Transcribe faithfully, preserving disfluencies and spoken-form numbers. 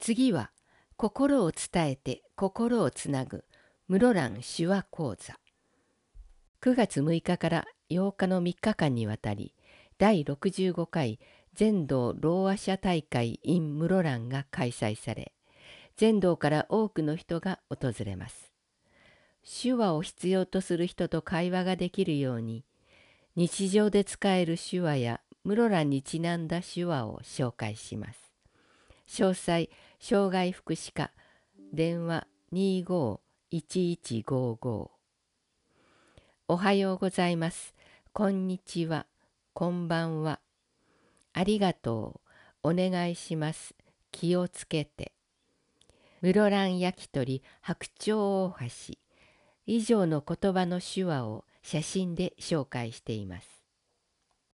次は、心を伝えて心をつなぐ室蘭手話講座。くがつむいかからようかのみっかかんにわたり、だいろくじゅうごかい全道ろう話者大会 in 室蘭が開催され、全道から多くの人が訪れます。手話を必要とする人と会話ができるように、日常で使える手話や室蘭にちなんだ手話を紹介します。詳細、障害福祉課、電話にごーいちいちごーごー。おはようございます。こんにちは。こんばんは。ありがとう。お願いします。気をつけて。室蘭焼き鳥白鳥大橋。以上の言葉の手話を写真で紹介しています。